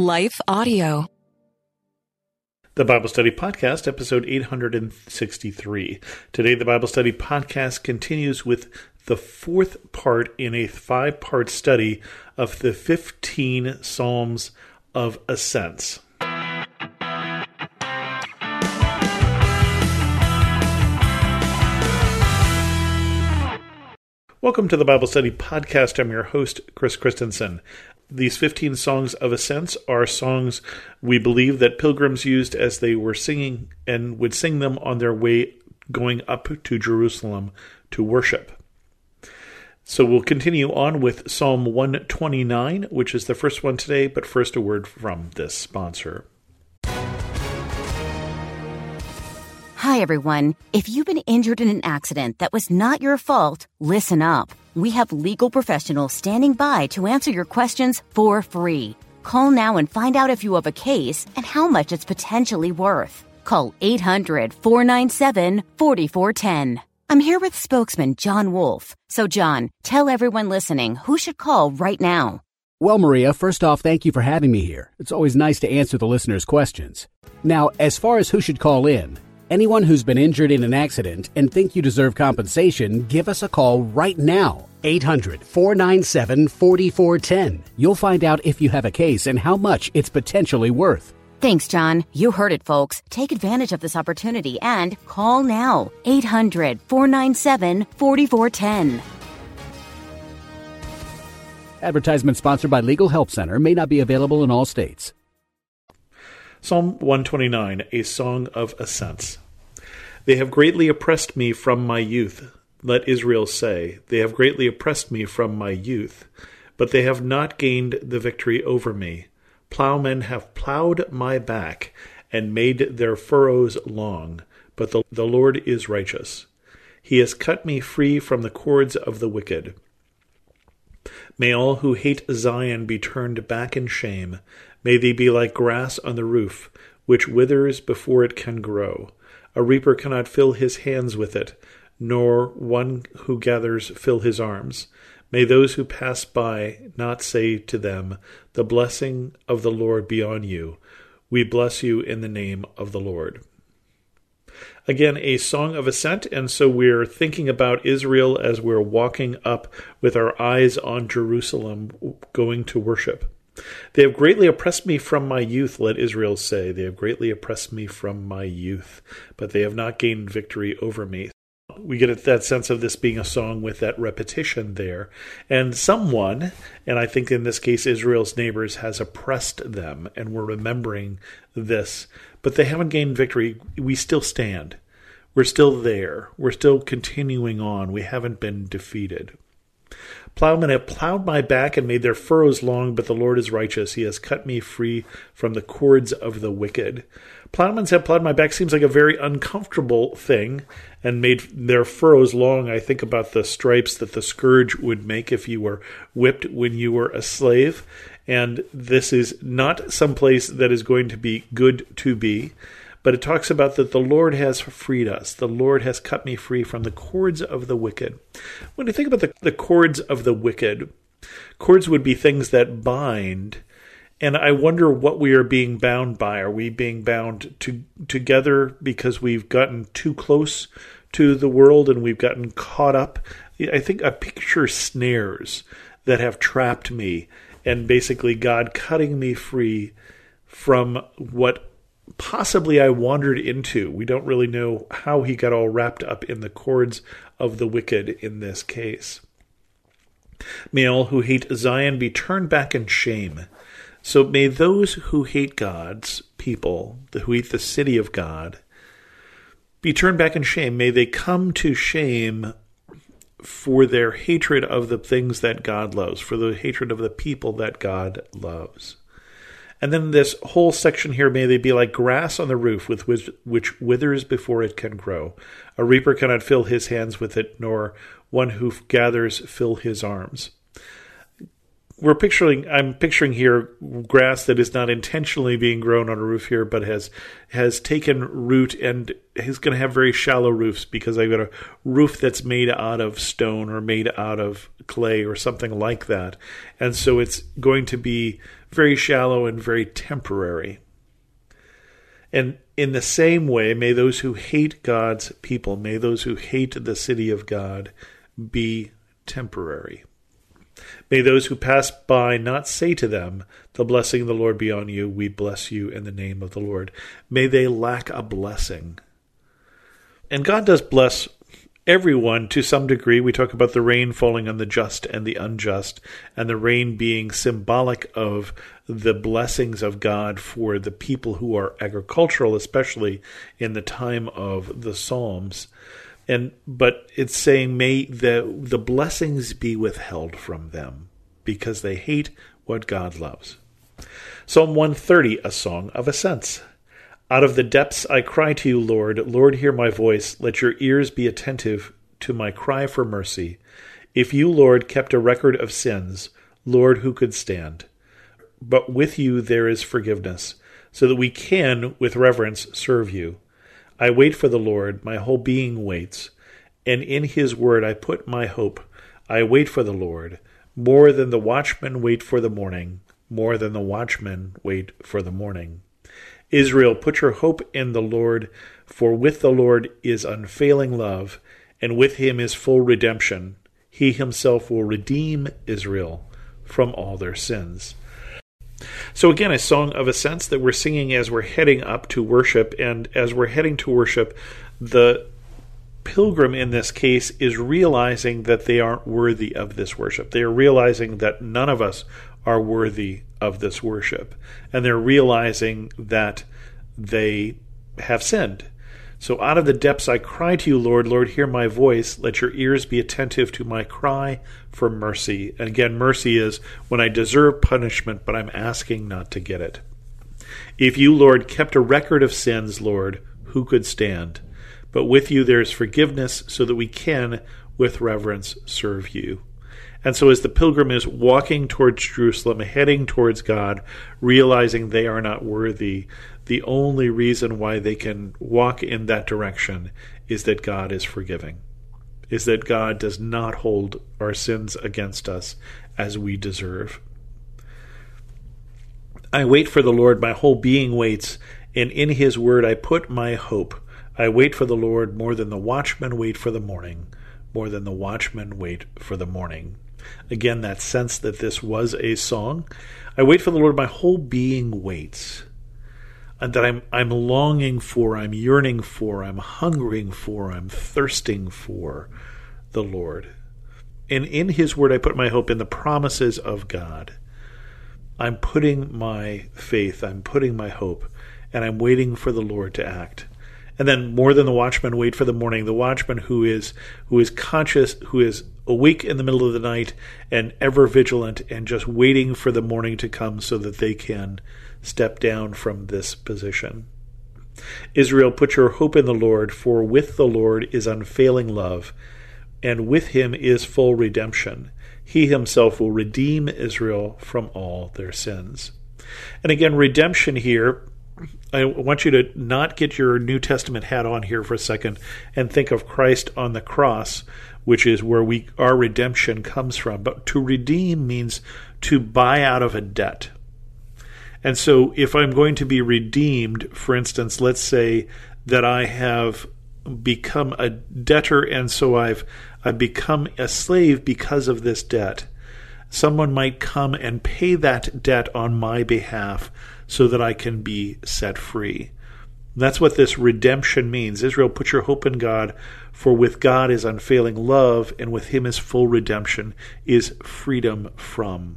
Life Audio. The Bible Study Podcast, episode 863. Today, the Bible Study Podcast continues with the fourth part in a 5-part study of the 15 Psalms of Ascents. Welcome to the Bible Study Podcast. I'm your host, Chris Christensen. These 15 songs of ascents are songs we believe that pilgrims used as they were singing and would sing them on their way going up to Jerusalem to worship. So we'll continue on with Psalm 129, which is the first one today, but first a word from this sponsor. Hi, everyone. If you've been injured in an accident that was not your fault, listen up. We have legal professionals standing by to answer your questions for free. Call now and find out if you have a case and how much it's potentially worth. Call 800-497-4410. I'm here with spokesman John Wolf. So, John, tell everyone listening who should call right now. Well, Maria, first off, thank you for having me here. It's always nice to answer the listeners' questions. Now, as far as who should call in, anyone who's been injured in an accident and think you deserve compensation, give us a call right now. 800-497-4410. You'll find out if you have a case and how much it's potentially worth. Thanks, John. You heard it, folks. Take advantage of this opportunity and call now. 800-497-4410. Advertisement sponsored by Legal Help Center. May not be available in all states. Psalm 129, a song of ascents. They have greatly oppressed me from my youth. Let Israel say, they have greatly oppressed me from my youth, but they have not gained the victory over me. Plowmen have plowed my back and made their furrows long, but the Lord is righteous. He has cut me free from the cords of the wicked. May all who hate Zion be turned back in shame. May they be like grass on the roof, which withers before it can grow. A reaper cannot fill his hands with it, nor one who gathers fill his arms. May those who pass by not say to them, the blessing of the Lord be on you. We bless you in the name of the Lord. Again, a song of ascent, and so we're thinking about Israel as we're walking up with our eyes on Jerusalem, going to worship. They have greatly oppressed me from my youth, let Israel say. They have greatly oppressed me from my youth, but they have not gained victory over me. We get that sense of this being a song with that repetition there. And someone, and I think in this case Israel's neighbors, has oppressed them, and we're remembering this. But they haven't gained victory. We still stand. We're still there. We're still continuing on. We haven't been defeated. Plowmen have plowed my back and made their furrows long, but the Lord is righteous. He has cut me free from the cords of the wicked. Plowmen have plowed my back seems like a very uncomfortable thing, and made their furrows long. I think about the stripes that the scourge would make if you were whipped when you were a slave, and this is not someplace that is going to be good to be. But it talks about that the Lord has freed us. The Lord has cut me free from the cords of the wicked. When you think about the cords of the wicked, cords would be things that bind. And I wonder what we are being bound by. Are we being bound together because we've gotten too close to the world and we've gotten caught up? I think I picture snares that have trapped me, and basically God cutting me free from what possibly I wandered into. We don't really know how he got all wrapped up in the cords of the wicked in this case. May all who hate Zion be turned back in shame. So may those who hate God's people, who hate the city of God, be turned back in shame. May they come to shame for their hatred of the things that God loves, for the hatred of the people that God loves. And then this whole section here, may they be like grass on the roof, with which withers before it can grow. A reaper cannot fill his hands with it, nor one who gathers fill his arms. I'm picturing here grass that is not intentionally being grown on a roof here, but has taken root and is going to have very shallow roofs because I've got a roof that's made out of stone or made out of clay or something like that. And so it's going to be very shallow and very temporary. And in the same way, may those who hate God's people, may those who hate the city of God be temporary. May those who pass by not say to them, the blessing of the Lord be on you, we bless you in the name of the Lord. May they lack a blessing. And God does bless everyone to some degree. We talk about the rain falling on the just and the unjust, and the rain being symbolic of the blessings of God for the people who are agricultural, especially in the time of the Psalms. But it's saying, may the blessings be withheld from them because they hate what God loves. Psalm 130, a song of ascents. Out of the depths I cry to you, Lord. Lord, hear my voice. Let your ears be attentive to my cry for mercy. If you, Lord, kept a record of sins, Lord, who could stand? But with you there is forgiveness, so that we can, with reverence, serve you. I wait for the Lord, my whole being waits, and in his word I put my hope. I wait for the Lord, more than the watchmen wait for the morning, more than the watchmen wait for the morning. Israel, put your hope in the Lord, for with the Lord is unfailing love, and with him is full redemption. He himself will redeem Israel from all their sins. So again, a song of ascents that we're singing as we're heading up to worship. And as we're heading to worship, the pilgrim in this case is realizing that they aren't worthy of this worship. They are realizing that none of us are worthy of this worship. And they're realizing that they have sinned. So out of the depths I cry to you, Lord. Lord, hear my voice. Let your ears be attentive to my cry for mercy. And again, mercy is when I deserve punishment, but I'm asking not to get it. If you, Lord, kept a record of sins, Lord, who could stand? But with you there is forgiveness, so that we can, with reverence, serve you. And so as the pilgrim is walking towards Jerusalem, heading towards God, realizing they are not worthy, the only reason why they can walk in that direction is that God is forgiving, is that God does not hold our sins against us as we deserve. I wait for the Lord, my whole being waits, and in his word I put my hope. I wait for the Lord more than the watchmen wait for the morning, more than the watchmen wait for the morning. Again, that sense that this was a song. I wait for the Lord, my whole being waits. And that I'm longing for, I'm yearning for, I'm hungering for, I'm thirsting for the Lord. And in his word I put my hope, in the promises of God. I'm putting my faith, I'm putting my hope, and I'm waiting for the Lord to act. And then more than the watchman wait for the morning, the watchman who is conscious, who is awake in the middle of the night and ever vigilant and just waiting for the morning to come so that they can step down from this position. Israel, put your hope in the Lord, for with the Lord is unfailing love, and with him is full redemption. He himself will redeem Israel from all their sins. And again, redemption here, I want you to not get your New Testament hat on here for a second and think of Christ on the cross, which is where our redemption comes from. But to redeem means to buy out of a debt. And so if I'm going to be redeemed, for instance, let's say that I have become a debtor and so I've become a slave because of this debt. Someone might come and pay that debt on my behalf so that I can be set free. That's what this redemption means. Israel, put your hope in God, for with God is unfailing love, and with him is full redemption, is freedom from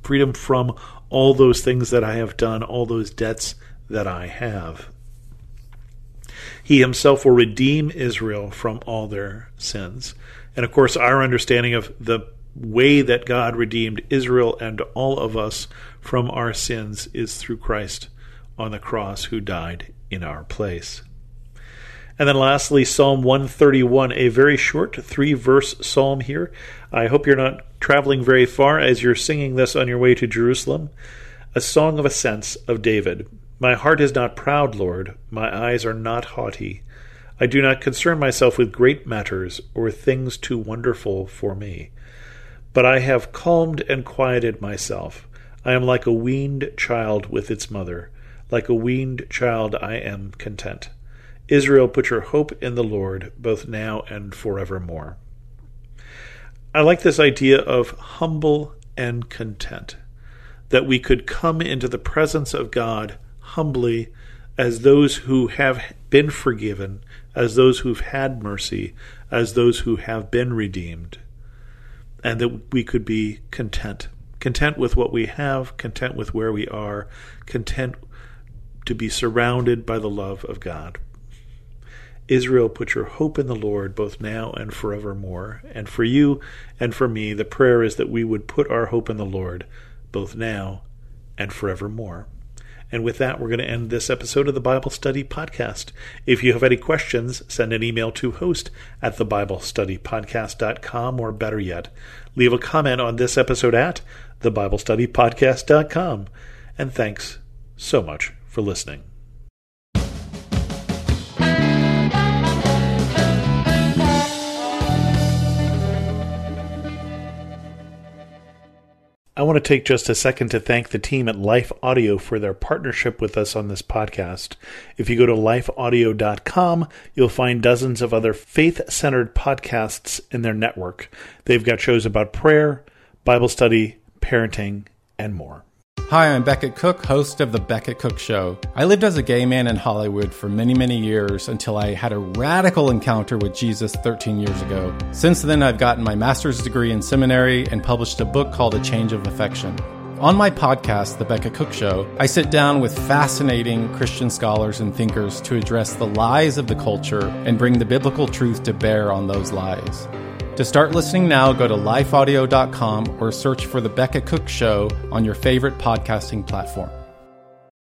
all those things that I have done, all those debts that I have. He himself will redeem Israel from all their sins. And of course, our understanding of the way that God redeemed Israel and all of us from our sins is through Christ on the cross, who died in our place. And then lastly, Psalm 131, a very short 3-verse psalm here. I hope you're not traveling very far as you're singing this on your way to Jerusalem. A song of ascents of David. My heart is not proud, Lord. My eyes are not haughty. I do not concern myself with great matters or things too wonderful for me. But I have calmed and quieted myself. I am like a weaned child with its mother. Like a weaned child I am content. Israel, put your hope in the Lord, both now and forevermore. I like this idea of humble and content, that we could come into the presence of God humbly as those who have been forgiven, as those who've had mercy, as those who have been redeemed, and that we could be content with what we have, content with where we are, content to be surrounded by the love of God. Israel, put your hope in the Lord, both now and forevermore. And for you and for me, the prayer is that we would put our hope in the Lord, both now and forevermore. And with that, we're going to end this episode of the Bible Study Podcast. If you have any questions, send an email to host@thebiblestudypodcast.com, or better yet, leave a comment on this episode at thebiblestudypodcast.com. And thanks so much for listening. I want to take just a second to thank the team at Life Audio for their partnership with us on this podcast. If you go to lifeaudio.com, you'll find dozens of other faith-centered podcasts in their network. They've got shows about prayer, Bible study, parenting, and more. Hi, I'm Becket Cook, host of The Becket Cook Show. I lived as a gay man in Hollywood for many, many years until I had a radical encounter with Jesus 13 years ago. Since then, I've gotten my master's degree in seminary and published a book called A Change of Affection. On my podcast, The Becket Cook Show, I sit down with fascinating Christian scholars and thinkers to address the lies of the culture and bring the biblical truth to bear on those lies. To start listening now, go to lifeaudio.com or search for The Becket Cook Show on your favorite podcasting platform.